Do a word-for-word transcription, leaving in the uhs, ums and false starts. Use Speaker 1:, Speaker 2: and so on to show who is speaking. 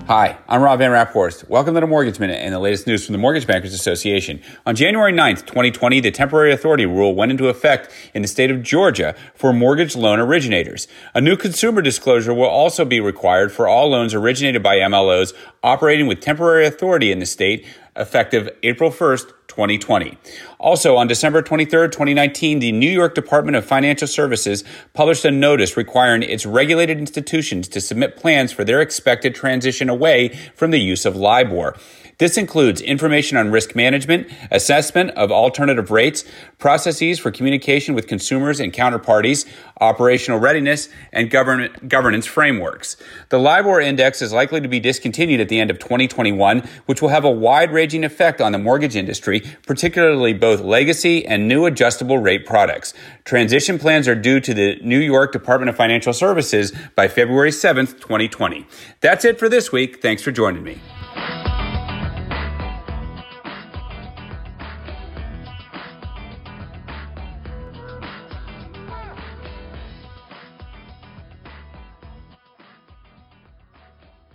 Speaker 1: Hi, I'm Rob Van Raphorst. Welcome to the Mortgage Minute and the latest news from the Mortgage Bankers Association. On January ninth, twenty twenty, the temporary authority rule went into effect in the state of Georgia for mortgage loan originators. A new consumer disclosure will also be required for all loans originated by M L Os operating with temporary authority in the state, effective April first, twenty twenty. Also, on December twenty-third, twenty nineteen, the New York Department of Financial Services published a notice requiring its regulated institutions to submit plans for their expected transition away from the use of LIBOR. This includes information on risk management, assessment of alternative rates, processes for communication with consumers and counterparties, operational readiness, and govern- governance frameworks. The LIBOR index is likely to be discontinued at the end of twenty twenty-one, which will have a wide-ranging effect on the mortgage industry, particularly both legacy and new adjustable rate products. Transition plans are due to the New York Department of Financial Services by February seventh, twenty twenty. That's it for this week. Thanks for joining me.